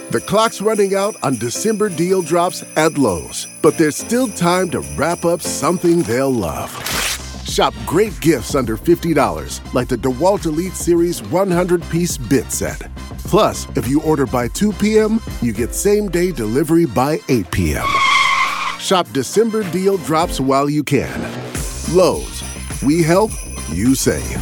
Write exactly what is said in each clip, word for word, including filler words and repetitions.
The clock's running out on December deal drops at Lowe's, but there's still time to wrap up something they'll love. Shop great gifts under fifty dollars, like the DeWalt Elite Series one hundred piece bit set. Plus, if you order by two p.m., you get same-day delivery by eight p.m. Shop December deal drops while you can. Lowe's, we help, you save.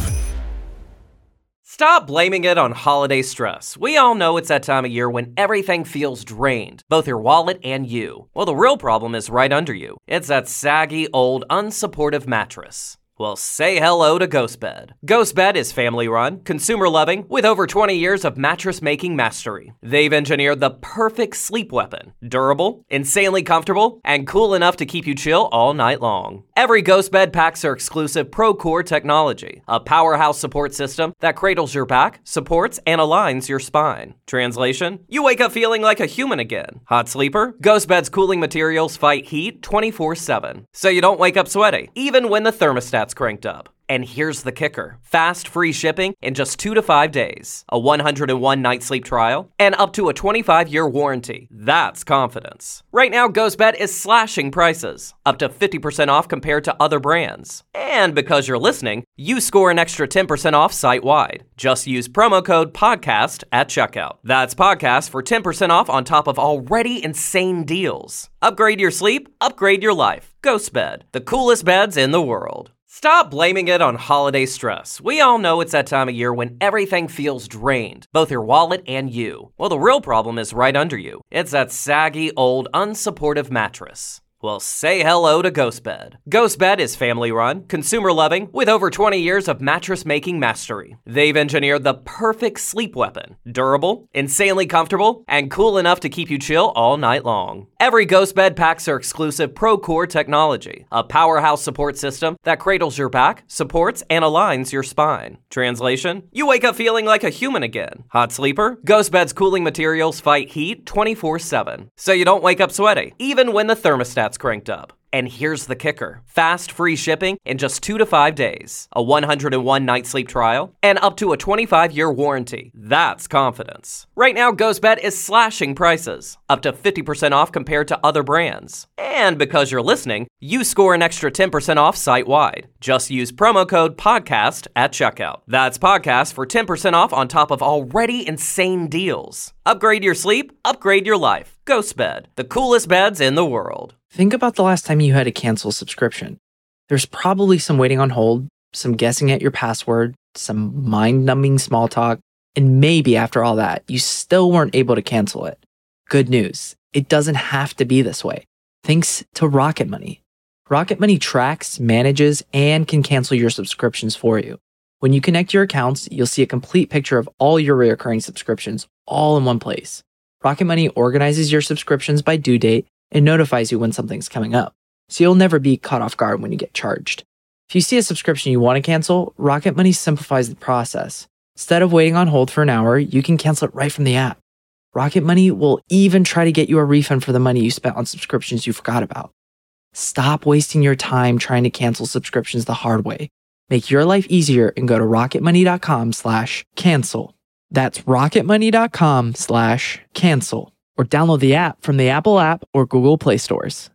Stop blaming it on holiday stress. We all know it's that time of year when everything feels drained, both your wallet and you. Well, the real problem is right under you. It's that saggy, old, unsupportive mattress. Well, say hello to GhostBed. GhostBed is family-run, consumer-loving, with over twenty years of mattress-making mastery. They've engineered the perfect sleep weapon. Durable, insanely comfortable, and cool enough to keep you chill all night long. Every GhostBed packs their exclusive ProCore technology, a powerhouse support system that cradles your back, supports, and aligns your spine. Translation? You wake up feeling like a human again. Hot sleeper? GhostBed's cooling materials fight heat twenty-four seven, so you don't wake up sweaty, even when the thermostat's cranked up. And here's the kicker. Fast, free shipping in just two to five days. A one hundred one night sleep trial, and up to a twenty-five year warranty. That's confidence. Right now, GhostBed is slashing prices, up to fifty percent off compared to other brands. And because you're listening, you score an extra ten percent off site-wide. Just use promo code PODCAST at checkout. That's PODCAST for ten percent off on top of already insane deals. Upgrade your sleep, upgrade your life. GhostBed, the coolest beds in the world. Stop blaming it on holiday stress. We all know it's that time of year when everything feels drained, both your wallet and you. Well, the real problem is right under you. It's that saggy, old, unsupportive mattress. Well, say hello to GhostBed. GhostBed is family-run, consumer-loving, with over twenty years of mattress-making mastery. They've engineered the perfect sleep weapon. Durable, insanely comfortable, and cool enough to keep you chill all night long. Every GhostBed packs their exclusive ProCore technology, a powerhouse support system that cradles your back, supports, and aligns your spine. Translation? You wake up feeling like a human again. Hot sleeper? GhostBed's cooling materials fight heat twenty-four seven, so you don't wake up sweaty, even when the thermostat cranked up. And here's the kicker. Fast, free shipping in just two to five days. A one hundred one night sleep trial, and up to a twenty-five year warranty. That's confidence. Right now, GhostBed is slashing prices, up to fifty percent off compared to other brands. And because you're listening, you score an extra ten percent off site-wide. Just use promo code PODCAST at checkout. That's PODCAST for ten percent off on top of already insane deals. Upgrade your sleep, upgrade your life. GhostBed, the coolest beds in the world. Think about the last time you had to cancel a subscription. There's probably some waiting on hold, some guessing at your password, some mind-numbing small talk, and maybe after all that, you still weren't able to cancel it. Good news, it doesn't have to be this way. Thanks to Rocket Money. Rocket Money tracks, manages, and can cancel your subscriptions for you. When you connect your accounts, you'll see a complete picture of all your recurring subscriptions all in one place. Rocket Money organizes your subscriptions by due date and notifies you when something's coming up, so you'll never be caught off guard when you get charged. If you see a subscription you want to cancel, Rocket Money simplifies the process. Instead of waiting on hold for an hour, you can cancel it right from the app. Rocket Money will even try to get you a refund for the money you spent on subscriptions you forgot about. Stop wasting your time trying to cancel subscriptions the hard way. Make your life easier and go to rocketmoney.com slash cancel. That's rocketmoney.com slash cancel. Or download the app from the Apple app or Google Play stores.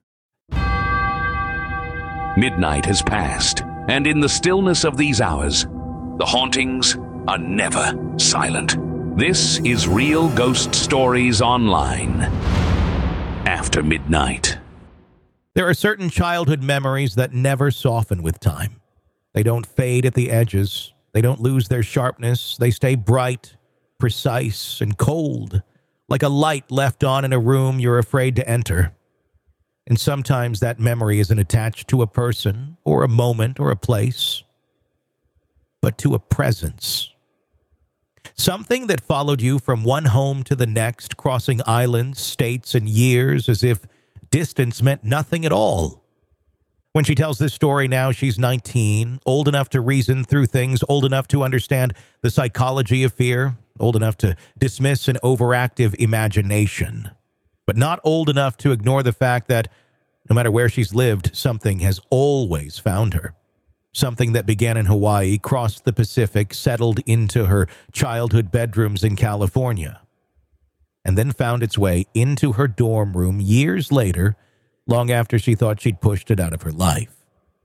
Midnight has passed, and in the stillness of these hours, the hauntings are never silent. This is Real Ghost Stories Online. After midnight. There are certain childhood memories that never soften with time. They don't fade at the edges. They don't lose their sharpness. They stay bright, precise, and cold, like a light left on in a room you're afraid to enter. And sometimes that memory isn't attached to a person or a moment or a place, but to a presence. Something that followed you from one home to the next, crossing islands, states, and years as if distance meant nothing at all. When she tells this story now, she's nineteen, old enough to reason through things, old enough to understand the psychology of fear, old enough to dismiss an overactive imagination, but not old enough to ignore the fact that no matter where she's lived, something has always found her. Something that began in Hawaii, crossed the Pacific, settled into her childhood bedrooms in California. and then found its way into her dorm room years later, long after she thought she'd pushed it out of her life.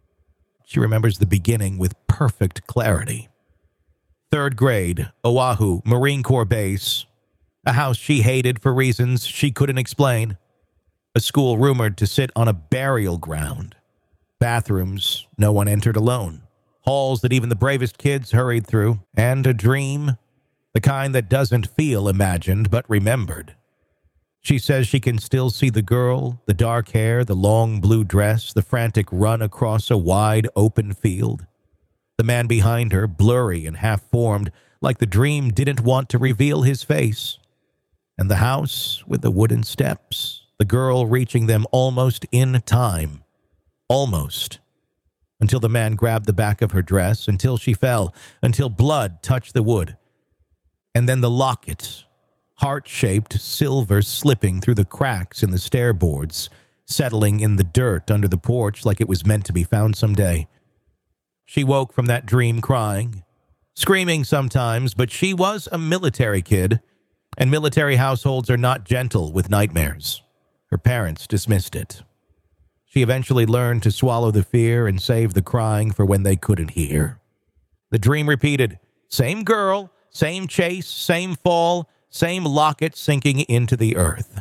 She remembers the beginning with perfect clarity. Third grade, Oahu, Marine Corps Base, a house she hated for reasons she couldn't explain, a school rumored to sit on a burial ground, bathrooms no one entered alone, halls that even the bravest kids hurried through, and a dream, the kind that doesn't feel imagined but remembered. She says she can still see the girl, the dark hair, the long blue dress, the frantic run across a wide open field. The man behind her, blurry and half-formed, like the dream didn't want to reveal his face. And the house with the wooden steps, the girl reaching them almost in time. Almost. Until the man grabbed the back of her dress, until she fell, until blood touched the wood. And then the locket, heart-shaped silver slipping through the cracks in the stair boards, settling in the dirt under the porch like it was meant to be found someday. She woke from that dream crying, screaming sometimes, but she was a military kid, and military households are not gentle with nightmares. Her parents dismissed it. She eventually learned to swallow the fear and save the crying for when they couldn't hear. The dream repeated, same girl, same chase, same fall, same locket sinking into the earth.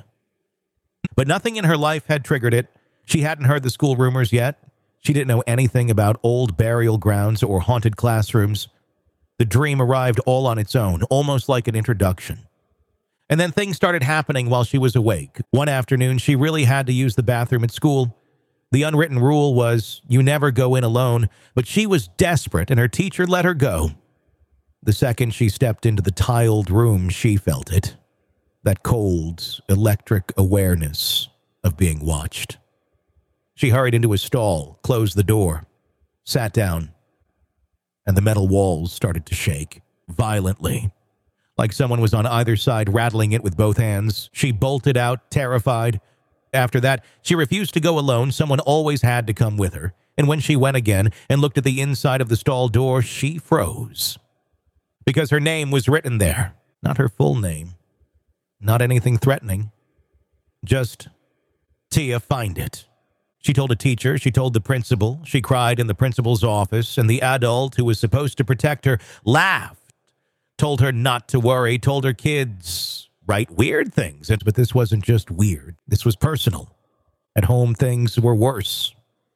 But nothing in her life had triggered it. She hadn't heard the school rumors yet. She didn't know anything about old burial grounds or haunted classrooms. The dream arrived all on its own, almost like an introduction. And then things started happening while she was awake. One afternoon, she really had to use the bathroom at school. The unwritten rule was you never go in alone, but she was desperate and her teacher let her go. The second she stepped into the tiled room, she felt it. That cold, electric awareness of being watched. She hurried into a stall, closed the door, sat down, and the metal walls started to shake violently. Like someone was on either side rattling it with both hands. She bolted out, terrified. After that, she refused to go alone. Someone always had to come with her. And when she went again and looked at the inside of the stall door, she froze. Because her name was written there. Not her full name. Not anything threatening. Just, Tia, find it. She told a teacher, she told the principal, she cried in the principal's office, and the adult who was supposed to protect her laughed, told her not to worry, told her kids write weird things. But this wasn't just weird. This was personal. At home, things were worse.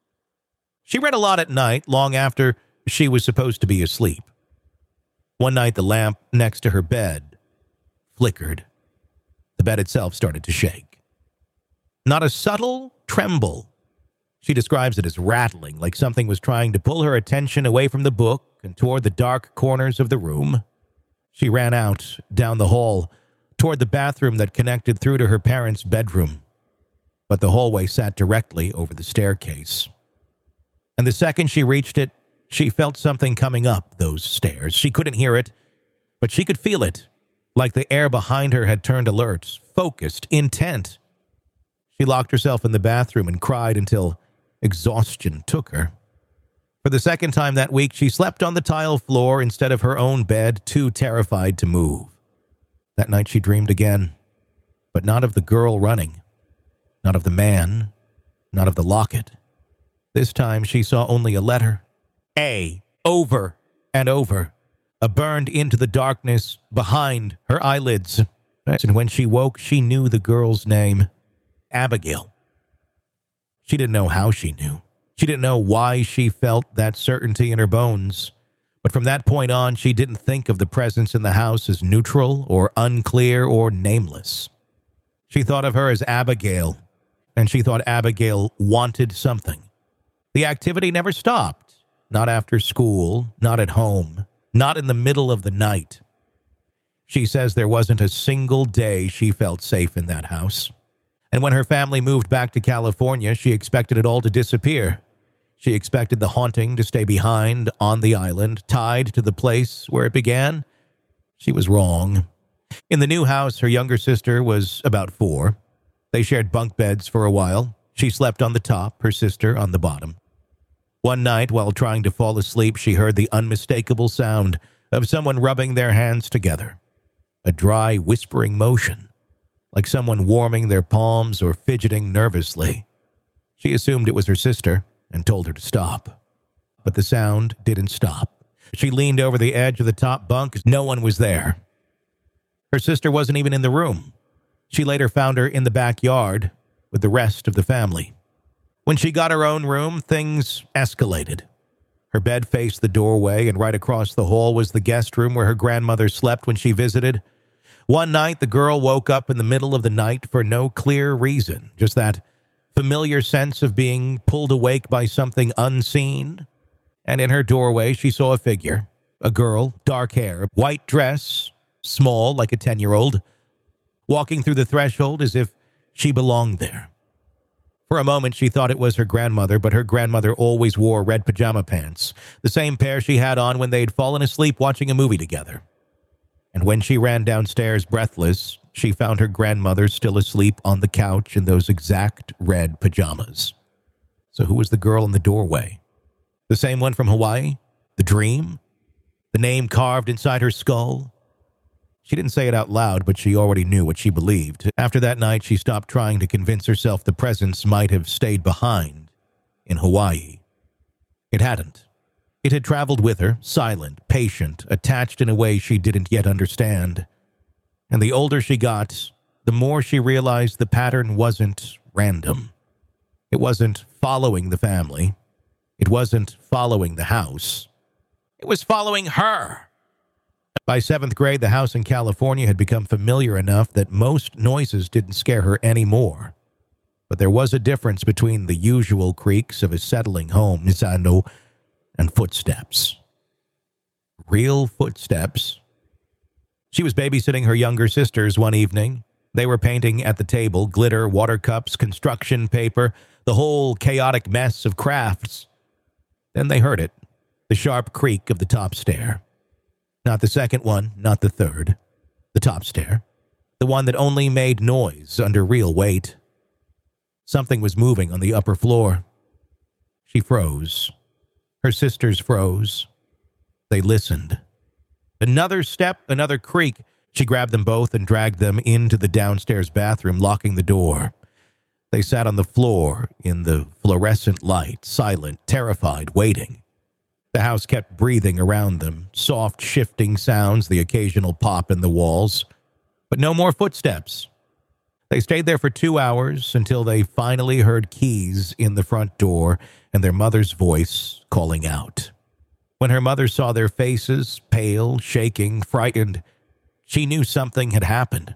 She read a lot at night, long after she was supposed to be asleep. One night, the lamp next to her bed flickered. The bed itself started to shake. Not a subtle tremble. She describes it as rattling, like something was trying to pull her attention away from the book and toward the dark corners of the room. She ran out, down the hall, toward the bathroom that connected through to her parents' bedroom. But the hallway sat directly over the staircase. And the second she reached it, she felt something coming up those stairs. She couldn't hear it, but she could feel it, like the air behind her had turned alert, focused, intent. She locked herself in the bathroom and cried until exhaustion took her. For the second time that week, she slept on the tile floor instead of her own bed, too terrified to move. That night she dreamed again, but not of the girl running, not of the man, not of the locket. This time she saw only a letter, A, over and over, a burned into the darkness behind her eyelids. And when she woke, she knew the girl's name, Abigail. She didn't know how she knew. She didn't know why she felt that certainty in her bones. But from that point on, she didn't think of the presence in the house as neutral or unclear or nameless. She thought of her as Abigail, and she thought Abigail wanted something. The activity never stopped. Not after school, not at home, not in the middle of the night. She says there wasn't a single day she felt safe in that house. And when her family moved back to California, she expected it all to disappear. She expected the haunting to stay behind on the island, tied to the place where it began. She was wrong. In the new house, her younger sister was about four. They shared bunk beds for a while. She slept on the top, her sister on the bottom. One night, while trying to fall asleep, she heard the unmistakable sound of someone rubbing their hands together. A dry, whispering motion. like someone warming their palms or fidgeting nervously. She assumed it was her sister and told her to stop. But the sound didn't stop. She leaned over the edge of the top bunk as no one was there. Her sister wasn't even in the room. She later found her in the backyard with the rest of the family. When she got her own room, things escalated. Her bed faced the doorway, and right across the hall was the guest room where her grandmother slept when she visited. One night, the girl woke up in the middle of the night for no clear reason, just that familiar sense of being pulled awake by something unseen. And in her doorway, she saw a figure, a girl, dark hair, white dress, small like a ten-year-old, walking through the threshold as if she belonged there. For a moment, she thought it was her grandmother, but her grandmother always wore red pajama pants, the same pair she had on when they'd fallen asleep watching a movie together. And when she ran downstairs breathless, she found her grandmother still asleep on the couch in those exact red pajamas. So who was the girl in the doorway? The same one from Hawaii? The dream? The name carved inside her skull? She didn't say it out loud, but she already knew what she believed. After that night, she stopped trying to convince herself the presence might have stayed behind in Hawaii. It hadn't. It had traveled with her, silent, patient, attached in a way she didn't yet understand. And the older she got, the more she realized the pattern wasn't random. It wasn't following the family. It wasn't following the house. It was following her. By seventh grade, the house in California had become familiar enough that most noises didn't scare her anymore. But there was a difference between the usual creaks of a settling home, Nisano, and footsteps. Real footsteps. She was babysitting her younger sisters one evening. They were painting at the table, glitter, water cups, construction paper, the whole chaotic mess of crafts. Then they heard it, the sharp creak of the top stair. Not the second one, not the third. The top stair. The one that only made noise under real weight. Something was moving on the upper floor. She froze. Her sisters froze. They listened. Another step, another creak. She grabbed them both and dragged them into the downstairs bathroom, locking the door. They sat on the floor in the fluorescent light, silent, terrified, waiting. The house kept breathing around them, soft, shifting sounds, the occasional pop in the walls. But no more footsteps. They stayed there for two hours until they finally heard keys in the front door and their mother's voice calling out. When her mother saw their faces, pale, shaking, frightened, she knew something had happened.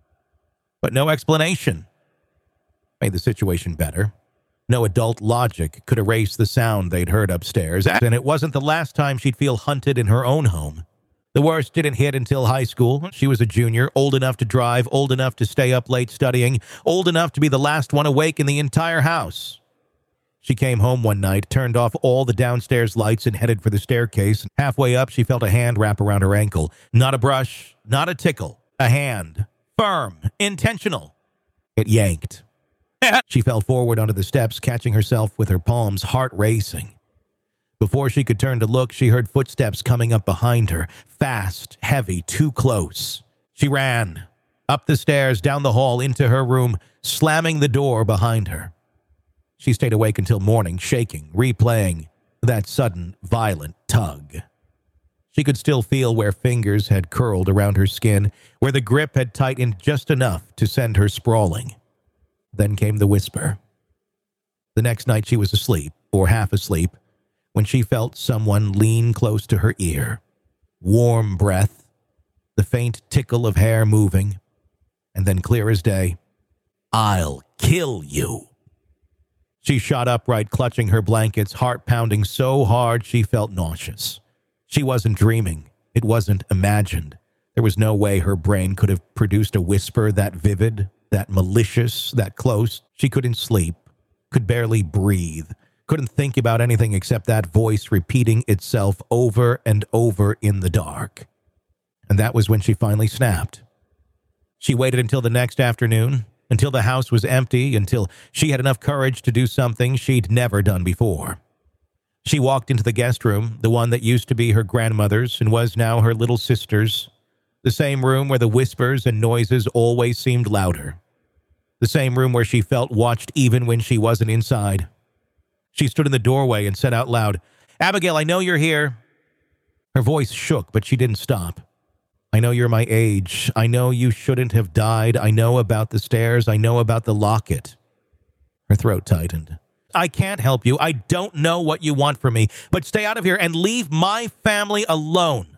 But no explanation made the situation better. No adult logic could erase the sound they'd heard upstairs, and it wasn't the last time she'd feel hunted in her own home. The worst didn't hit until high school. She was a junior, old enough to drive, old enough to stay up late studying, old enough to be the last one awake in the entire house. She came home one night, turned off all the downstairs lights, and headed for the staircase. Halfway up, she felt a hand wrap around her ankle. Not a brush, not a tickle. A hand. Firm. Intentional. It yanked. She fell forward onto the steps, catching herself with her palms, heart racing. Before she could turn to look, she heard footsteps coming up behind her, fast, heavy, too close. She ran, up the stairs, down the hall, into her room, slamming the door behind her. She stayed awake until morning, shaking, replaying that sudden, violent tug. She could still feel where fingers had curled around her skin, where the grip had tightened just enough to send her sprawling. Then came the whisper. The next night she was asleep, or half asleep, when she felt someone lean close to her ear. Warm breath, the faint tickle of hair moving, and then clear as day, "I'll kill you." She shot upright, clutching her blankets, heart pounding so hard she felt nauseous. She wasn't dreaming. It wasn't imagined. There was no way her brain could have produced a whisper that vivid, that malicious, that close. She couldn't sleep, could barely breathe, couldn't think about anything except that voice repeating itself over and over in the dark. And that was when she finally snapped. She waited until the next afternoon, until the house was empty, until she had enough courage to do something she'd never done before. She walked into the guest room, the one that used to be her grandmother's and was now her little sister's. The same room where the whispers and noises always seemed louder. The same room where she felt watched even when she wasn't inside. She stood in the doorway and said out loud, "Abigail, I know you're here." Her voice shook, but she didn't stop. "I know you're my age. I know you shouldn't have died. I know about the stairs. I know about the locket." Her throat tightened. "I can't help you. I don't know what you want from me, but stay out of here and leave my family alone."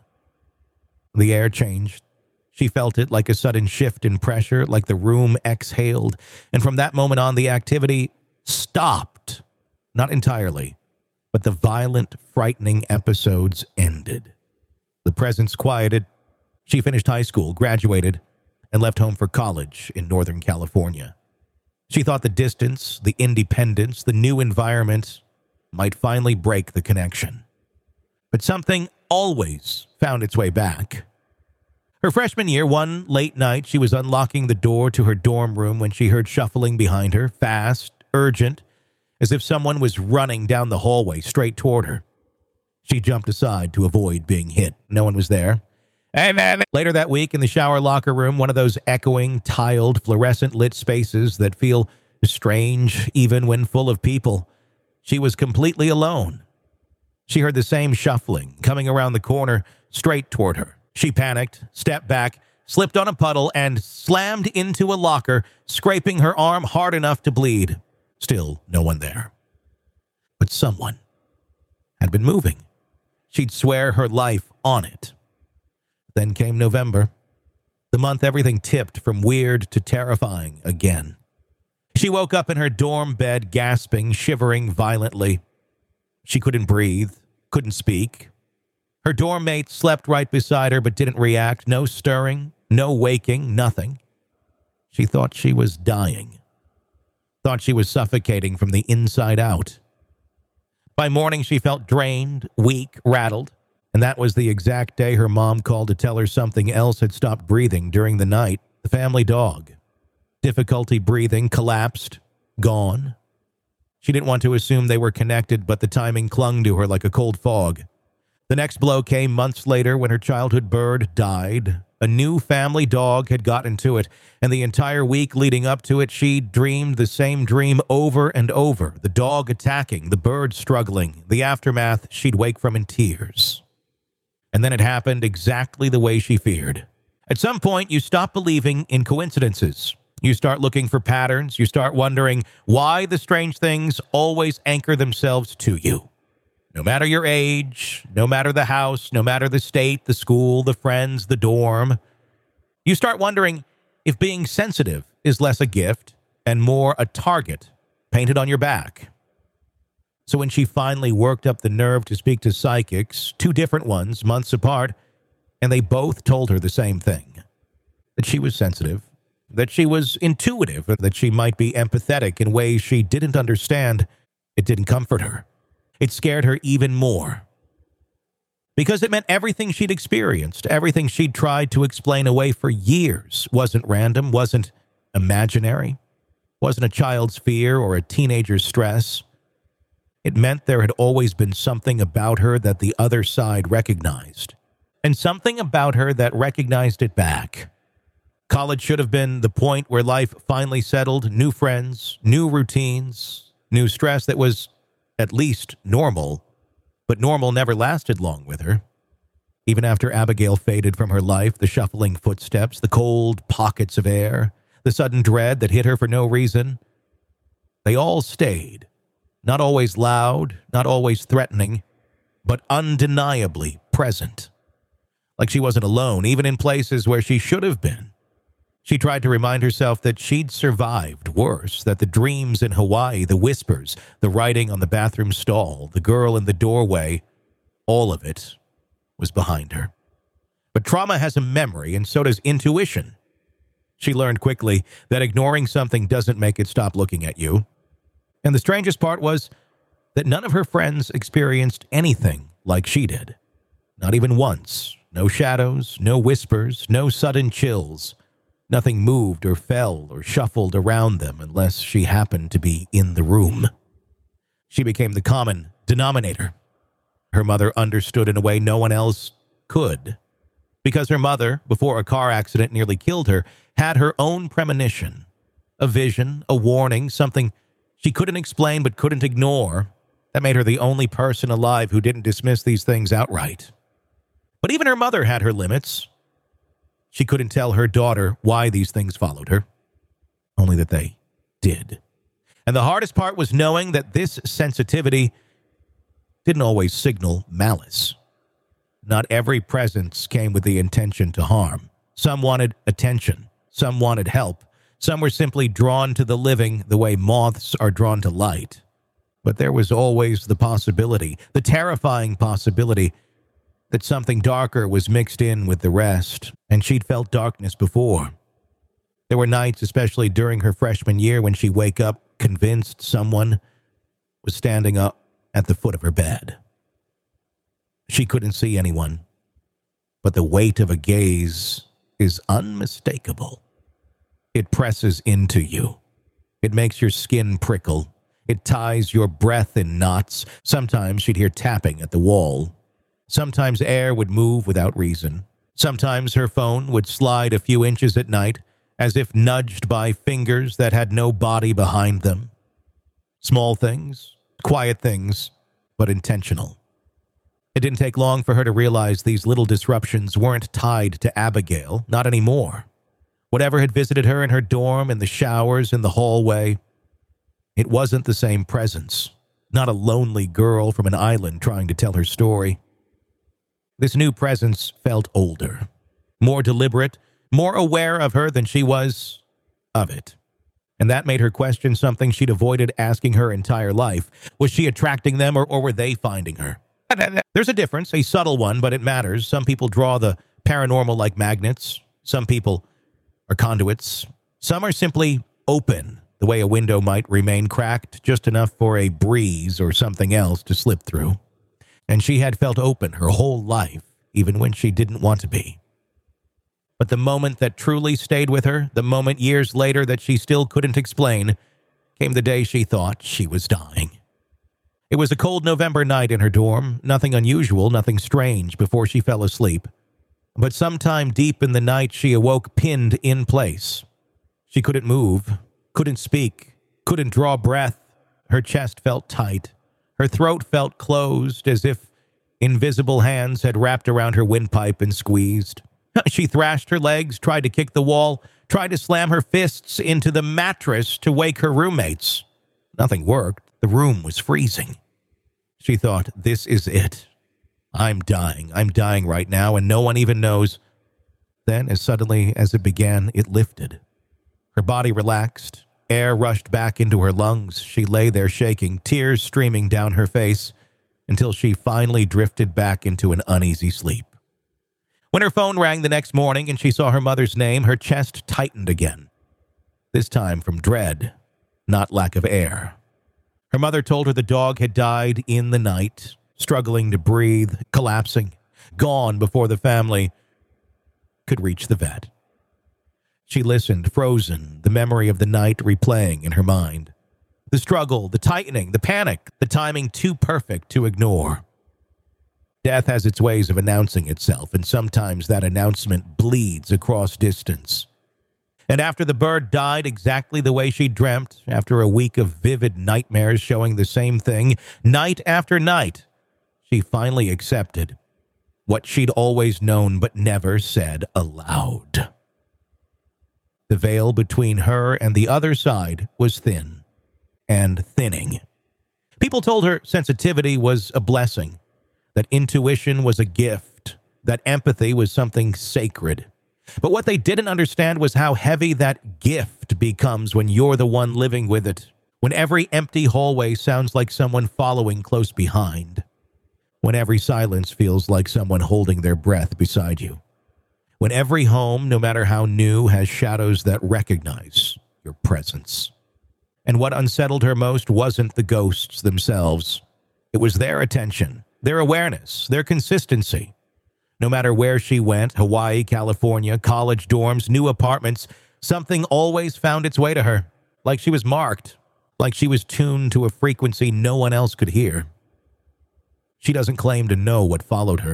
The air changed. She felt it like a sudden shift in pressure, like the room exhaled. And from that moment on, the activity stopped. Not entirely, but the violent, frightening episodes ended. The presence quieted. She finished high school, graduated, and left home for college in Northern California. She thought the distance, the independence, the new environment might finally break the connection. But something always found its way back. Her freshman year, one late night, she was unlocking the door to her dorm room when she heard shuffling behind her, fast, urgent, as if someone was running down the hallway straight toward her. She jumped aside to avoid being hit. No one was there. Hey, man. Later that week in the shower locker room, one of those echoing, tiled, fluorescent-lit spaces that feel strange even when full of people, she was completely alone. She heard the same shuffling coming around the corner straight toward her. She panicked, stepped back, slipped on a puddle, and slammed into a locker, scraping her arm hard enough to bleed. Still no one there. But someone had been moving. She'd swear her life on it. Then came November, the month everything tipped from weird to terrifying again. She woke up in her dorm bed, gasping, shivering violently. She couldn't breathe, couldn't speak. Her dorm mate slept right beside her but didn't react. No stirring, no waking, nothing. She thought she was dying. Thought she was suffocating from the inside out. By morning, she felt drained, weak, rattled. And that was the exact day her mom called to tell her something else had stopped breathing during the night. The family dog. Difficulty breathing, collapsed, gone. She didn't want to assume they were connected, but the timing clung to her like a cold fog. The next blow came months later when her childhood bird died. A new family dog had gotten to it, and the entire week leading up to it, she dreamed the same dream over and over. The dog attacking, the bird struggling, the aftermath she'd wake from in tears. And then it happened exactly the way she feared. At some point, you stop believing in coincidences. You start looking for patterns. You start wondering why the strange things always anchor themselves to you. No matter your age, no matter the house, no matter the state, the school, the friends, the dorm. You start wondering if being sensitive is less a gift and more a target painted on your back. So when she finally worked up the nerve to speak to psychics, two different ones, months apart, and they both told her the same thing, that she was sensitive, that she was intuitive, that she might be empathetic in ways she didn't understand, it didn't comfort her. It scared her even more. Because it meant everything she'd experienced, everything she'd tried to explain away for years, wasn't random, wasn't imaginary, wasn't a child's fear or a teenager's stress. It meant there had always been something about her that the other side recognized, and something about her that recognized it back. College should have been the point where life finally settled, new friends, new routines, new stress that was at least normal, but normal never lasted long with her. Even after Abigail faded from her life, the shuffling footsteps, the cold pockets of air, the sudden dread that hit her for no reason, they all stayed. Not always loud, not always threatening, but undeniably present. Like she wasn't alone, even in places where she should have been. She tried to remind herself that she'd survived worse, that the dreams in Hawaii, the whispers, the writing on the bathroom stall, the girl in the doorway, all of it was behind her. But trauma has a memory, and so does intuition. She learned quickly that ignoring something doesn't make it stop looking at you. And the strangest part was that none of her friends experienced anything like she did. Not even once. No shadows, no whispers, no sudden chills. Nothing moved or fell or shuffled around them unless she happened to be in the room. She became the common denominator. Her mother understood in a way no one else could. because her mother, before a car accident nearly killed her, had her own premonition, a vision, a warning, something she couldn't explain but couldn't ignore, that made her the only person alive who didn't dismiss these things outright. But even her mother had her limits. She couldn't tell her daughter why these things followed her, only that they did. And the hardest part was knowing that this sensitivity didn't always signal malice. Not every presence came with the intention to harm. Some wanted attention. Some wanted help. Some were simply drawn to the living the way moths are drawn to light. But there was always the possibility, the terrifying possibility, that something darker was mixed in with the rest, and she'd felt darkness before. There were nights, especially during her freshman year, when she'd wake up convinced someone was standing up at the foot of her bed. She couldn't see anyone, but the weight of a gaze is unmistakable. It presses into you. It makes your skin prickle. It ties your breath in knots. Sometimes she'd hear tapping at the wall. Sometimes air would move without reason. Sometimes her phone would slide a few inches at night, as if nudged by fingers that had no body behind them. Small things, quiet things, but intentional. It didn't take long for her to realize these little disruptions weren't tied to Abigail, not anymore. Whatever had visited her in her dorm, in the showers, in the hallway, it wasn't the same presence. Not a lonely girl from an island trying to tell her story. This new presence felt older, more deliberate, more aware of her than she was of it. And that made her question something she'd avoided asking her entire life. Was she attracting them, or, or were they finding her? There's a difference, a subtle one, but it matters. Some people draw the paranormal like magnets. Some people are conduits. Some are simply open, the way a window might remain cracked just enough for a breeze or something else to slip through. And she had felt open her whole life, even when she didn't want to be. But the moment that truly stayed with her, the moment years later that she still couldn't explain, came the day she thought she was dying. It was a cold November night in her dorm, nothing unusual, nothing strange before she fell asleep. But sometime deep in the night, she awoke pinned in place. She couldn't move, couldn't speak, couldn't draw breath. Her chest felt tight. Her throat felt closed, as if invisible hands had wrapped around her windpipe and squeezed. She thrashed her legs, tried to kick the wall, tried to slam her fists into the mattress to wake her roommates. Nothing worked. The room was freezing. She thought, this is it. I'm dying. I'm dying right now, and no one even knows. Then, as suddenly as it began, it lifted. Her body relaxed. Air rushed back into her lungs. She lay there shaking, tears streaming down her face, until she finally drifted back into an uneasy sleep. When her phone rang the next morning and she saw her mother's name, her chest tightened again. This time from dread, not lack of air. Her mother told her the dog had died in the night, struggling to breathe, collapsing, gone before the family could reach the vet. She listened, frozen, the memory of the night replaying in her mind. The struggle, the tightening, the panic, the timing too perfect to ignore. Death has its ways of announcing itself, and sometimes that announcement bleeds across distance. And after the bird died exactly the way she dreamt, after a week of vivid nightmares showing the same thing, night after night, she finally accepted what she'd always known but never said aloud. The veil between her and the other side was thin and thinning. People told her sensitivity was a blessing, that intuition was a gift, that empathy was something sacred. But what they didn't understand was how heavy that gift becomes when you're the one living with it, when every empty hallway sounds like someone following close behind, when every silence feels like someone holding their breath beside you, when every home, no matter how new, has shadows that recognize your presence. And what unsettled her most wasn't the ghosts themselves. It was their attention, their awareness, their consistency. No matter where she went, Hawaii, California, college dorms, new apartments, something always found its way to her, like she was marked, like she was tuned to a frequency no one else could hear. She doesn't claim to know what followed her.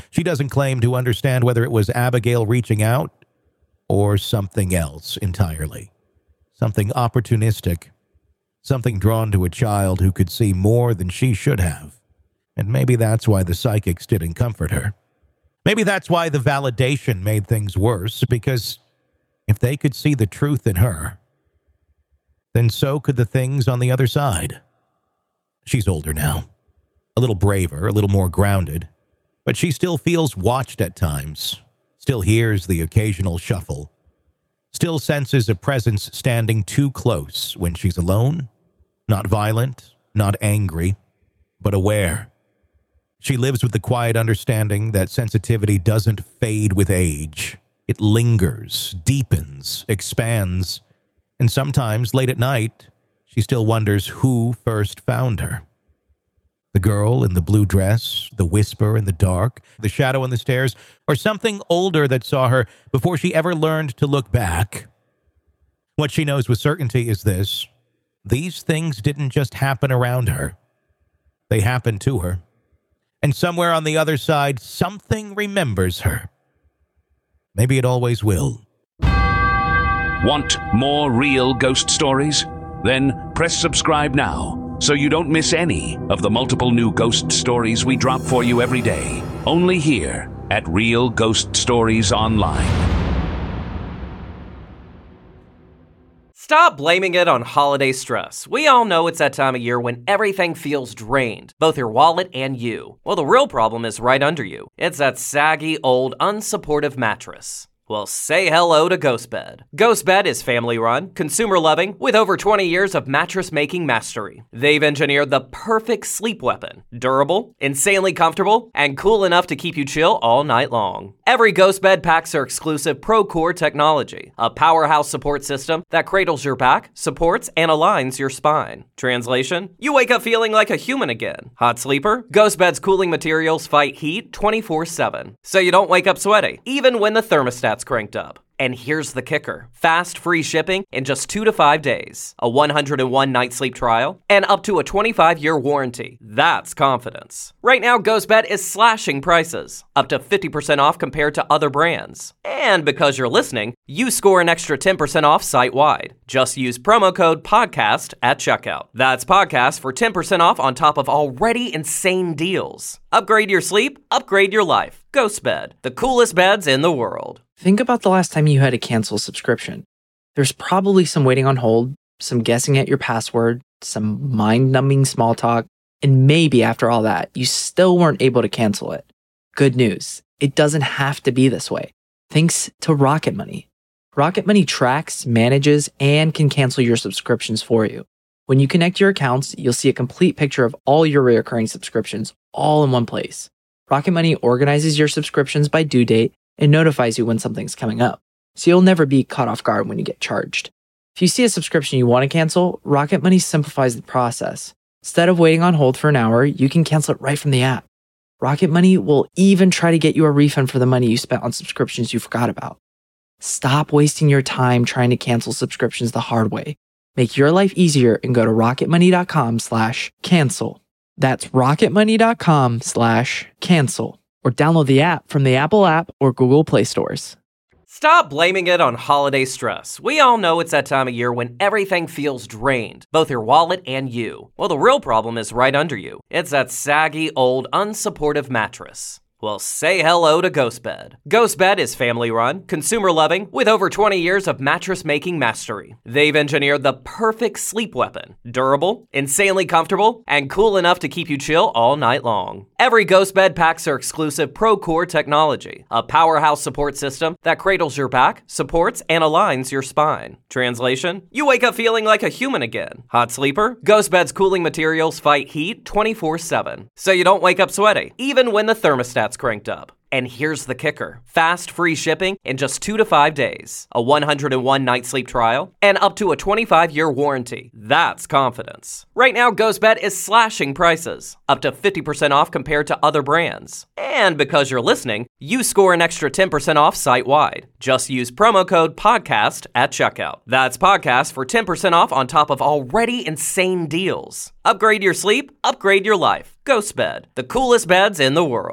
She doesn't claim to understand whether it was Abigail reaching out or something else entirely. Something opportunistic. Something drawn to a child who could see more than she should have. And maybe that's why the psychics didn't comfort her. Maybe that's why the validation made things worse, because if they could see the truth in her, then so could the things on the other side. She's older now, a little braver, a little more grounded, but she still feels watched at times, still hears the occasional shuffle, still senses a presence standing too close when she's alone, not violent, not angry, but aware. She lives with the quiet understanding that sensitivity doesn't fade with age. It lingers, deepens, expands, and sometimes, late at night, she still wonders who first found her. The girl in the blue dress, the whisper in the dark, the shadow on the stairs, or something older that saw her before she ever learned to look back. What she knows with certainty is this: these things didn't just happen around her. They happened to her. And somewhere on the other side, something remembers her. Maybe it always will. Want more real ghost stories? Then press subscribe now so you don't miss any of the multiple new ghost stories we drop for you every day. Only here at Real Ghost Stories Online. Stop blaming it on holiday stress. We all know it's that time of year when everything feels drained, both your wallet and you. Well, the real problem is right under you. It's that saggy, old, unsupportive mattress. Well, say hello to GhostBed. GhostBed is family-run, consumer-loving, with over twenty years of mattress-making mastery. They've engineered the perfect sleep weapon. Durable, insanely comfortable, and cool enough to keep you chill all night long. Every GhostBed packs their exclusive ProCore technology, a powerhouse support system that cradles your back, supports, and aligns your spine. Translation: you wake up feeling like a human again. Hot sleeper? GhostBed's cooling materials fight heat twenty-four seven, so you don't wake up sweaty, even when the thermostat's cranked up. And here's the kicker: fast, free shipping in just two to five days, a one hundred one night sleep trial, and up to a twenty-five year warranty. That's confidence. Right now, GhostBed is slashing prices, up to fifty percent off compared to other brands. And because you're listening, you score an extra ten percent off site-wide. Just use promo code PODCAST at checkout. That's PODCAST for ten percent off on top of already insane deals. Upgrade your sleep, upgrade your life. GhostBed, the coolest beds in the world. Think about the last time you had to cancel a subscription. There's probably some waiting on hold, some guessing at your password, some mind-numbing small talk, and maybe after all that, you still weren't able to cancel it. Good news, it doesn't have to be this way. Thanks to Rocket Money. Rocket Money tracks, manages, and can cancel your subscriptions for you. When you connect your accounts, you'll see a complete picture of all your recurring subscriptions all in one place. Rocket Money organizes your subscriptions by due date and notifies you when something's coming up, so you'll never be caught off guard when you get charged. If you see a subscription you want to cancel, Rocket Money simplifies the process. Instead of waiting on hold for an hour, you can cancel it right from the app. Rocket Money will even try to get you a refund for the money you spent on subscriptions you forgot about. Stop wasting your time trying to cancel subscriptions the hard way. Make your life easier and go to rocketmoney.com slash cancel. That's rocketmoney.com slash cancel. Or download the app from the Apple app or Google Play stores. Stop blaming it on holiday stress. We all know it's that time of year when everything feels drained, both your wallet and you. Well, the real problem is right under you. It's that saggy, old, unsupportive mattress. Well, say hello to GhostBed. GhostBed is family-run, consumer-loving, with over twenty years of mattress-making mastery. They've engineered the perfect sleep weapon. Durable, insanely comfortable, and cool enough to keep you chill all night long. Every GhostBed packs their exclusive ProCore technology, a powerhouse support system that cradles your back, supports, and aligns your spine. Translation: you wake up feeling like a human again. Hot sleeper? GhostBed's cooling materials fight heat twenty-four seven, so you don't wake up sweaty, even when the thermostat's cranked up. And here's the kicker: fast, free shipping in just two to five days, a one hundred one night sleep trial, and up to a twenty-five year warranty. That's confidence. Right now, GhostBed is slashing prices, up to fifty percent off compared to other brands. And because you're listening, you score an extra ten percent off site-wide. Just use promo code PODCAST at checkout. That's PODCAST for ten percent off on top of already insane deals. Upgrade your sleep, upgrade your life. GhostBed, the coolest beds in the world.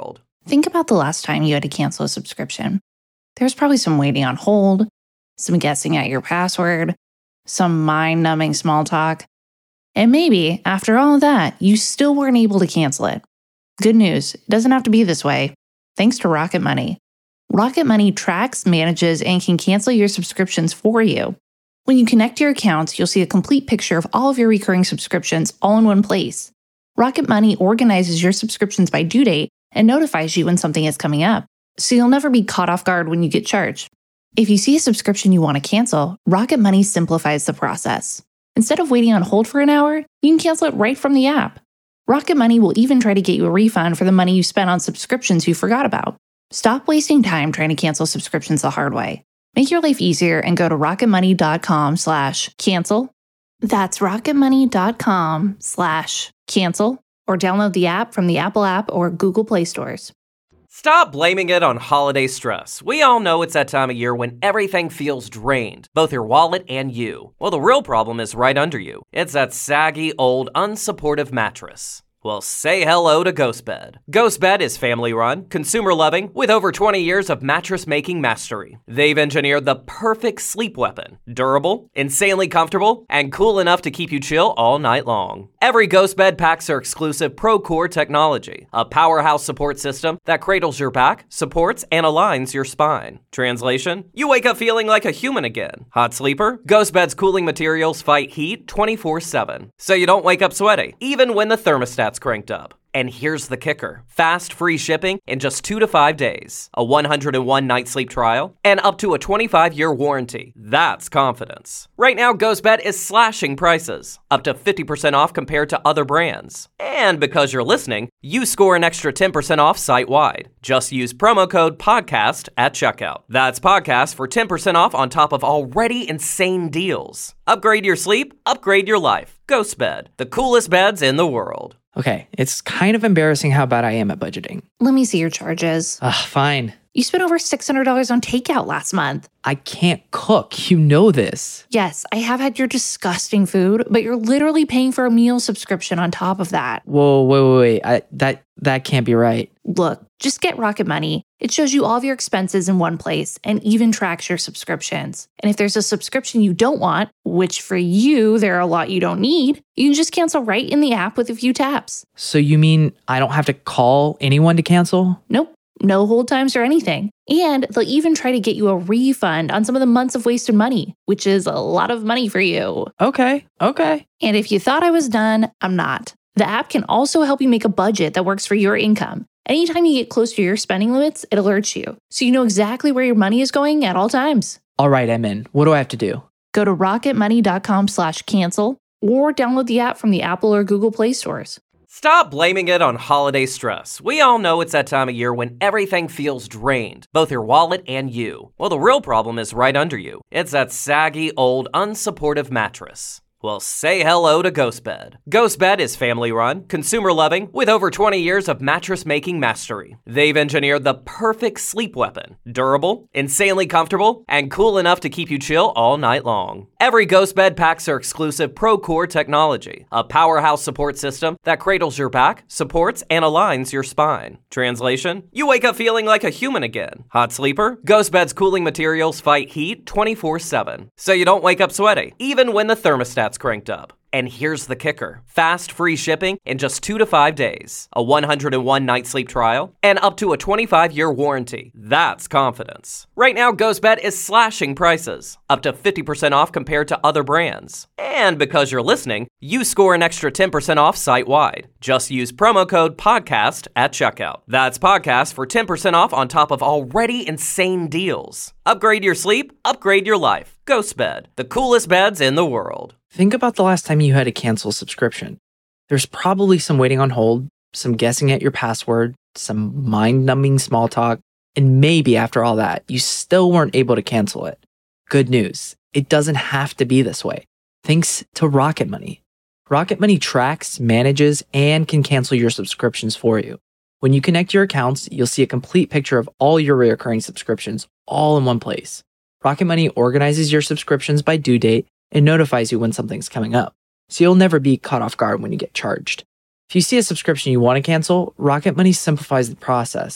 Think about the last time you had to cancel a subscription. There's probably some waiting on hold, some guessing at your password, some mind-numbing small talk. And maybe, after all of that, you still weren't able to cancel it. Good news, it doesn't have to be this way. Thanks to Rocket Money. Rocket Money tracks, manages, and can cancel your subscriptions for you. When you connect your accounts, you'll see a complete picture of all of your recurring subscriptions all in one place. Rocket Money organizes your subscriptions by due date and notifies you when something is coming up, so you'll never be caught off guard when you get charged. If you see a subscription you want to cancel, Rocket Money simplifies the process. Instead of waiting on hold for an hour, you can cancel it right from the app. Rocket Money will even try to get you a refund for the money you spent on subscriptions you forgot about. Stop wasting time trying to cancel subscriptions the hard way. Make your life easier and go to rocketmoney.com slash cancel. That's rocketmoney.com slash cancel, or download the app from the Apple App or Google Play stores. Stop blaming it on holiday stress. We all know it's that time of year when everything feels drained, both your wallet and you. Well, the real problem is right under you. It's that saggy, old, unsupportive mattress. Well, say hello to GhostBed. GhostBed is family-run, consumer-loving, with over twenty years of mattress-making mastery. They've engineered the perfect sleep weapon. Durable, insanely comfortable, and cool enough to keep you chill all night long. Every GhostBed packs their exclusive ProCore technology, a powerhouse support system that cradles your back, supports, and aligns your spine. Translation? You wake up feeling like a human again. Hot sleeper? GhostBed's cooling materials fight heat twenty-four seven, so you don't wake up sweaty, even when the thermostat's cranked up. And here's the kicker. Fast, free shipping in just two to five days, a one hundred one night sleep trial, and up to a twenty-five year warranty. That's confidence. Right now, GhostBed is slashing prices, up to fifty percent off compared to other brands. And because you're listening, you score an extra ten percent off site-wide. Just use promo code PODCAST at checkout. That's PODCAST for ten percent off on top of already insane deals. Upgrade your sleep, upgrade your life. GhostBed, the coolest beds in the world. Okay, it's kind of embarrassing how bad I am at budgeting. Let me see your charges. Ugh, fine. You spent over six hundred dollars on takeout last month. I can't cook. You know this. Yes, I have had your disgusting food, but you're literally paying for a meal subscription on top of that. Whoa, wait, wait, wait. I, that, that can't be right. Look, just get Rocket Money. It shows you all of your expenses in one place and even tracks your subscriptions. And if there's a subscription you don't want, which for you, there are a lot you don't need, you can just cancel right in the app with a few taps. So you mean I don't have to call anyone to cancel? Nope. No hold times or anything. And they'll even try to get you a refund on some of the months of wasted money, which is a lot of money for you. Okay, okay. And if you thought I was done, I'm not. The app can also help you make a budget that works for your income. Anytime you get close to your spending limits, it alerts you, so you know exactly where your money is going at all times. All right, I'm in. What do I have to do? Go to rocketmoney.com slash cancel or download the app from the Apple or Google Play stores. Stop blaming it on holiday stress. We all know it's that time of year when everything feels drained, both your wallet and you. Well, the real problem is right under you. It's that saggy, old, unsupportive mattress. Well, say hello to GhostBed. GhostBed is family-run, consumer-loving, with over twenty years of mattress-making mastery. They've engineered the perfect sleep weapon. Durable, insanely comfortable, and cool enough to keep you chill all night long. Every GhostBed packs their exclusive ProCore technology, a powerhouse support system that cradles your back, supports, and aligns your spine. Translation? You wake up feeling like a human again. Hot sleeper? GhostBed's cooling materials fight heat twenty-four seven, so you don't wake up sweaty, even when the thermostat cranked up. And here's the kicker. Fast, free shipping in just two to five days, a one hundred one night sleep trial, and up to a twenty-five year warranty. That's confidence. Right now, GhostBed is slashing prices, up to fifty percent off compared to other brands. And because you're listening, you score an extra ten percent off site-wide. Just use promo code PODCAST at checkout. That's PODCAST for ten percent off on top of already insane deals. Upgrade your sleep, upgrade your life. GhostBed, the coolest beds in the world. Think about the last time you had to cancel a subscription. There's probably some waiting on hold, some guessing at your password, some mind-numbing small talk, and maybe after all that, you still weren't able to cancel it. Good news, it doesn't have to be this way. Thanks to Rocket Money. Rocket Money tracks, manages, and can cancel your subscriptions for you. When you connect your accounts, you'll see a complete picture of all your recurring subscriptions all in one place. Rocket Money organizes your subscriptions by due date and notifies you when something's coming up, so you'll never be caught off guard when you get charged. If you see a subscription you want to cancel, Rocket Money simplifies the process.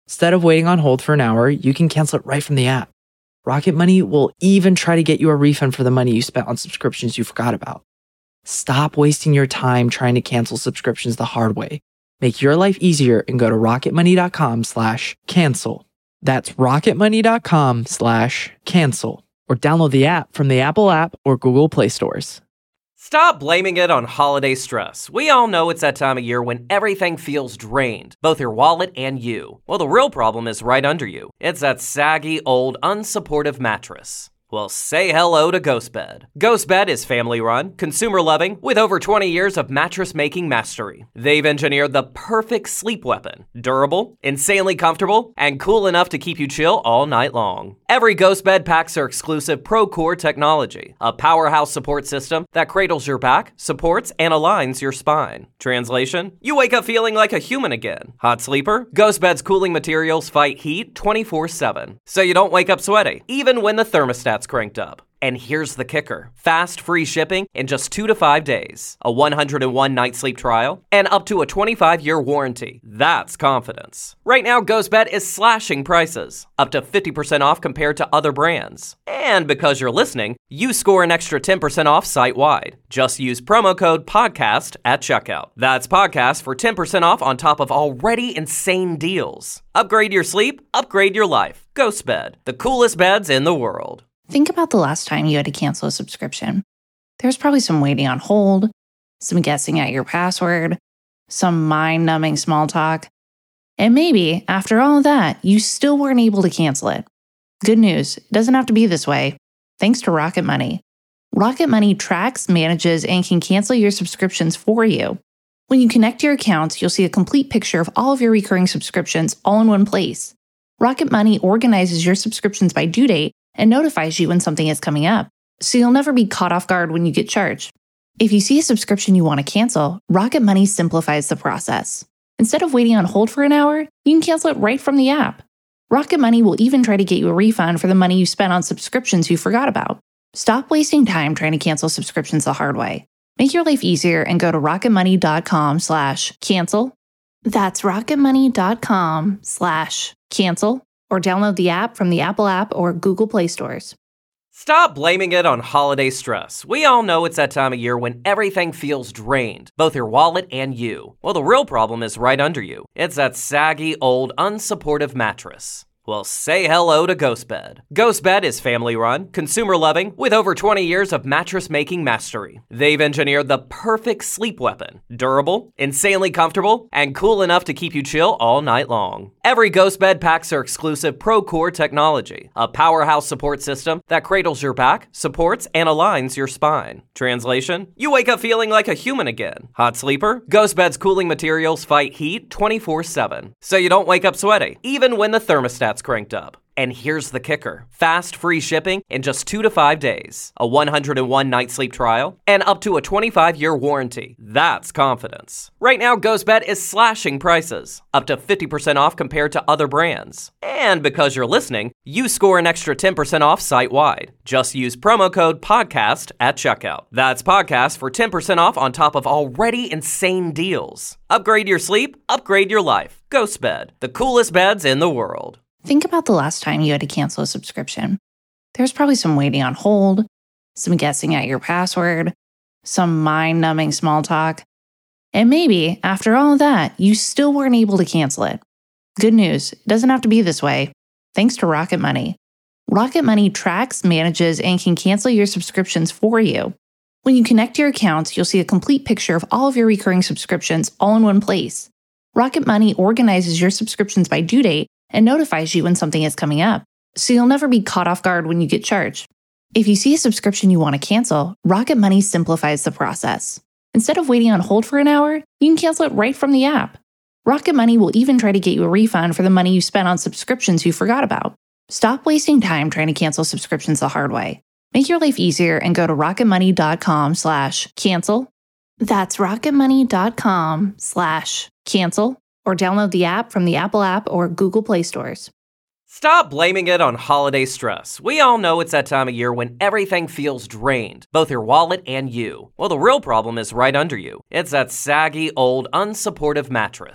Instead of waiting on hold for an hour, you can cancel it right from the app. Rocket Money will even try to get you a refund for the money you spent on subscriptions you forgot about. Stop wasting your time trying to cancel subscriptions the hard way. Make your life easier and go to rocketmoney.com slash cancel. That's rocketmoney.com slash cancel. Or download the app from the Apple app or Google Play stores. Stop blaming it on holiday stress. We all know it's that time of year when everything feels drained, both your wallet and you. Well, the real problem is right under you. It's that saggy, old, unsupportive mattress. Well, say hello to GhostBed. GhostBed is family-run, consumer-loving, with over twenty years of mattress-making mastery. They've engineered the perfect sleep weapon. Durable, insanely comfortable, and cool enough to keep you chill all night long. Every GhostBed packs their exclusive ProCore technology, a powerhouse support system that cradles your back, supports, and aligns your spine. Translation? You wake up feeling like a human again. Hot sleeper? GhostBed's cooling materials fight heat twenty-four seven, so you don't wake up sweaty, even when the thermostat's cranked up. And here's the kicker. Fast, free shipping in just two to five days. A one hundred one night sleep trial, and up to a twenty-five year warranty. That's confidence. Right now, GhostBed is slashing prices, up to fifty percent off compared to other brands. And because you're listening, you score an extra ten percent off site-wide. Just use promo code PODCAST at checkout. That's podcast for ten percent off on top of already insane deals. Upgrade your sleep, upgrade your life. GhostBed, the coolest beds in the world. Think about the last time you had to cancel a subscription. There's probably some waiting on hold, some guessing at your password, some mind-numbing small talk, and maybe, after all of that, you still weren't able to cancel it. Good news, it doesn't have to be this way, thanks to Rocket Money. Rocket Money tracks, manages, and can cancel your subscriptions for you. When you connect your accounts, you'll see a complete picture of all of your recurring subscriptions all in one place. Rocket Money organizes your subscriptions by due date and notifies you when something is coming up, so you'll never be caught off guard when you get charged. If you see a subscription you want to cancel, Rocket Money simplifies the process. Instead of waiting on hold for an hour, you can cancel it right from the app. Rocket Money will even try to get you a refund for the money you spent on subscriptions you forgot about. Stop wasting time trying to cancel subscriptions the hard way. Make your life easier and go to rocketmoney.com slash cancel. That's rocketmoney.com slash cancel. Or download the app from the Apple app or Google Play stores. Stop blaming it on holiday stress. We all know it's that time of year when everything feels drained, both your wallet and you. Well, the real problem is right under you. It's that saggy, old, unsupportive mattress. Well, say hello to GhostBed. GhostBed is family-run, consumer-loving, with over twenty years of mattress-making mastery. They've engineered the perfect sleep weapon. Durable, insanely comfortable, and cool enough to keep you chill all night long. Every GhostBed packs their exclusive ProCore technology, a powerhouse support system that cradles your back, supports, and aligns your spine. Translation? You wake up feeling like a human again. Hot sleeper? GhostBed's cooling materials fight heat twenty-four seven, so you don't wake up sweaty, even when the thermostat's cranked up. And here's the kicker. Fast, free shipping in just two to five days. A one hundred one night sleep trial, and up to a twenty-five year warranty. That's confidence. Right now, GhostBed is slashing prices, up to fifty percent off compared to other brands. And because you're listening, you score an extra ten percent off site-wide. Just use promo code PODCAST at checkout. That's podcast for ten percent off on top of already insane deals. Upgrade your sleep, upgrade your life. GhostBed, the coolest beds in the world. Think about the last time you had to cancel a subscription. There's probably some waiting on hold, some guessing at your password, some mind-numbing small talk, and maybe, after all of that, you still weren't able to cancel it. Good news, it doesn't have to be this way, thanks to Rocket Money. Rocket Money tracks, manages, and can cancel your subscriptions for you. When you connect your accounts, you'll see a complete picture of all of your recurring subscriptions all in one place. Rocket Money organizes your subscriptions by due date and notifies you when something is coming up, so you'll never be caught off guard when you get charged. If you see a subscription you want to cancel, Rocket Money simplifies the process. Instead of waiting on hold for an hour, you can cancel it right from the app. Rocket Money will even try to get you a refund for the money you spent on subscriptions you forgot about. Stop wasting time trying to cancel subscriptions the hard way. Make your life easier and go to rocketmoney.com slash cancel. That's rocketmoney.com slash cancel. Or download the app from the Apple app or Google Play stores. Stop blaming it on holiday stress. We all know it's that time of year when everything feels drained, both your wallet and you. Well, the real problem is right under you. It's that saggy, old, unsupportive mattress.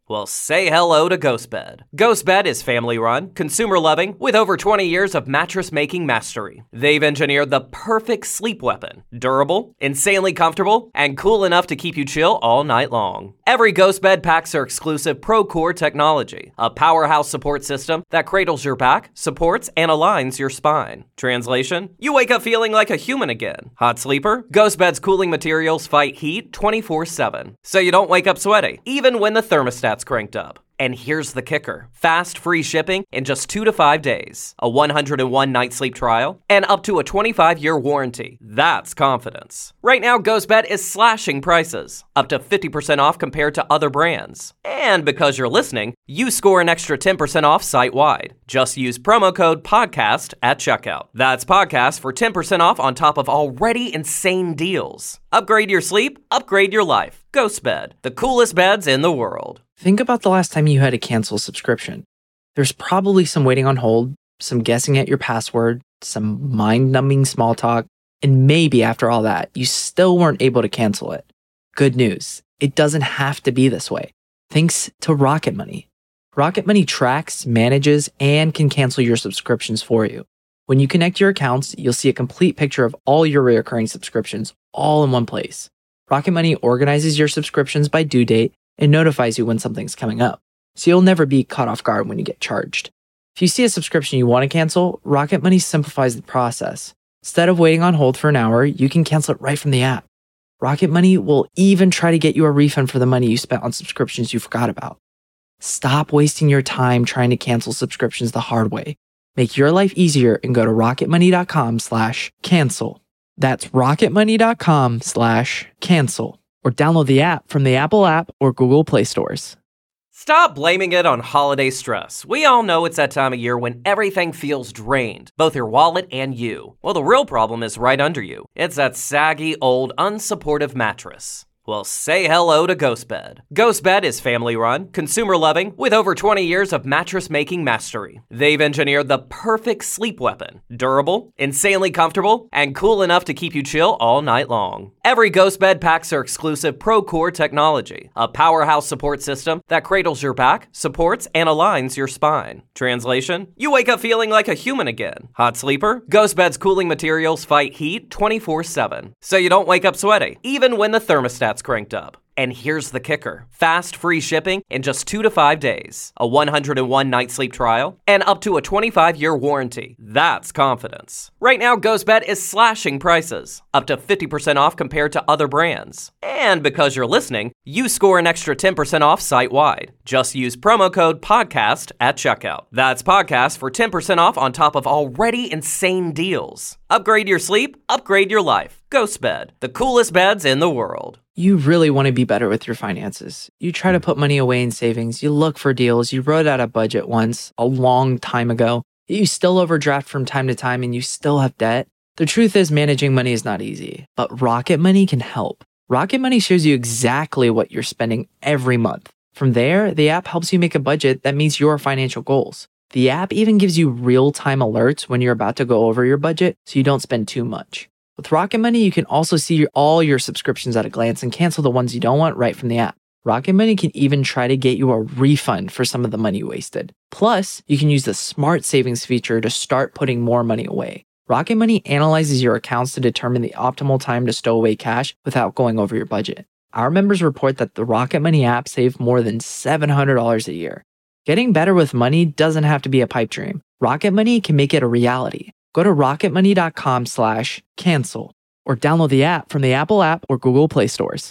Well, say hello to GhostBed. GhostBed is family-run, consumer-loving, with over twenty years of mattress-making mastery. They've engineered the perfect sleep weapon. Durable, insanely comfortable, and cool enough to keep you chill all night long. Every GhostBed packs their exclusive ProCore technology, a powerhouse support system that cradles your back, supports, and aligns your spine. Translation? You wake up feeling like a human again. Hot sleeper? GhostBed's cooling materials fight heat twenty-four seven, so you don't wake up sweaty, even when the thermostat's cranked up. And here's the kicker. Fast, free shipping in just two to five days. A one hundred one night sleep trial, and up to a twenty-five year warranty. That's confidence. Right now, GhostBed is slashing prices. Up to fifty percent off compared to other brands. And because you're listening, you score an extra ten percent off site-wide. Just use promo code PODCAST at checkout. That's podcast for ten percent off on top of already insane deals. Upgrade your sleep, upgrade your life. GhostBed, the coolest beds in the world. Think about the last time you had to cancel a subscription. There's probably some waiting on hold, some guessing at your password, some mind-numbing small talk, and maybe after all that, you still weren't able to cancel it. Good news, it doesn't have to be this way. Thanks to Rocket Money. Rocket Money tracks, manages, and can cancel your subscriptions for you. When you connect your accounts, you'll see a complete picture of all your recurring subscriptions all in one place. Rocket Money organizes your subscriptions by due date and notifies you when something's coming up, so you'll never be caught off guard when you get charged. If you see a subscription you want to cancel, Rocket Money simplifies the process. Instead of waiting on hold for an hour, you can cancel it right from the app. Rocket Money will even try to get you a refund for the money you spent on subscriptions you forgot about. Stop wasting your time trying to cancel subscriptions the hard way. Make your life easier and go to rocketmoney.com slash cancel. That's rocketmoney.com slash cancel. Or download the app from the Apple app or Google Play stores. Stop blaming it on holiday stress. We all know it's that time of year when everything feels drained, both your wallet and you. Well, the real problem is right under you. It's that saggy, old, unsupportive mattress. Well, say hello to GhostBed. GhostBed is family-run, consumer-loving, with over twenty years of mattress-making mastery. They've engineered the perfect sleep weapon. Durable, insanely comfortable, and cool enough to keep you chill all night long. Every GhostBed packs their exclusive ProCore technology, a powerhouse support system that cradles your back, supports, and aligns your spine. Translation? You wake up feeling like a human again. Hot sleeper? GhostBed's cooling materials fight heat twenty-four seven, so you don't wake up sweaty, even when the thermostat's cranked up. And here's the kicker. Fast, free shipping in just two to five days. A one hundred one night sleep trial, and up to a twenty-five year warranty. That's confidence. Right now, GhostBed is slashing prices. Up to fifty percent off compared to other brands. And because you're listening, you score an extra ten percent off site-wide. Just use promo code PODCAST at checkout. That's podcast for ten percent off on top of already insane deals. Upgrade your sleep, upgrade your life. GhostBed, the coolest beds in the world. You really want to be better with your finances. You try to put money away in savings. You look for deals. You wrote out a budget once, a long time ago. You still overdraft from time to time and you still have debt. The truth is managing money is not easy, but Rocket Money can help. Rocket Money shows you exactly what you're spending every month. From there, the app helps you make a budget that meets your financial goals. The app even gives you real-time alerts when you're about to go over your budget so you don't spend too much. With Rocket Money, you can also see all your subscriptions at a glance and cancel the ones you don't want right from the app. Rocket Money can even try to get you a refund for some of the money you wasted. Plus, you can use the Smart Savings feature to start putting more money away. Rocket Money analyzes your accounts to determine the optimal time to stow away cash without going over your budget. Our members report that the Rocket Money app saved more than seven hundred dollars a year. Getting better with money doesn't have to be a pipe dream. Rocket Money can make it a reality. Go to rocketmoney.com slash cancel or download the app from the Apple app or Google Play stores.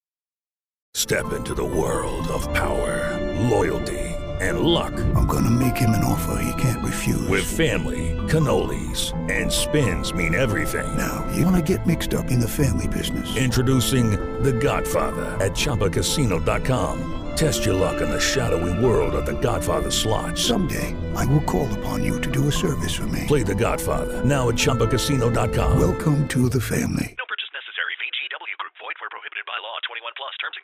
Step into the world of power, loyalty, and luck. I'm going to make him an offer he can't refuse. With family, cannolis, and spins mean everything. Now, you want to get mixed up in the family business. Introducing The Godfather at Chumba Casino dot com. Test your luck in the shadowy world of The Godfather slot. Someday, I will call upon you to do a service for me. Play The Godfather, now at Chumba Casino dot com. Welcome to the family. No purchase necessary. V G W Group. Void where prohibited by law. twenty-one plus. Terms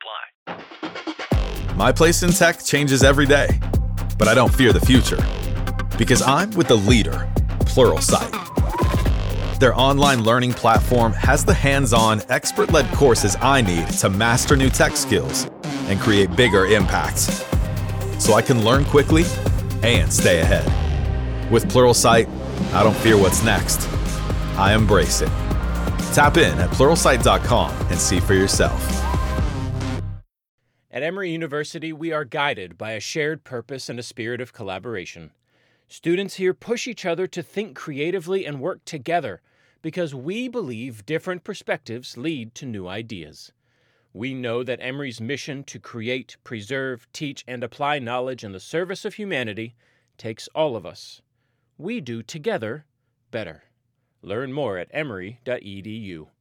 and conditions apply. My place in tech changes every day, but I don't fear the future because I'm with the leader, Pluralsight. Their online learning platform has the hands-on, expert-led courses I need to master new tech skills and create bigger impacts, so I can learn quickly and stay ahead. With Pluralsight, I don't fear what's next. I embrace it. Tap in at pluralsight dot com and see for yourself. At Emory University, we are guided by a shared purpose and a spirit of collaboration. Students here push each other to think creatively and work together because we believe different perspectives lead to new ideas. We know that Emory's mission to create, preserve, teach, and apply knowledge in the service of humanity takes all of us. We do together better. Learn more at emory dot e d u.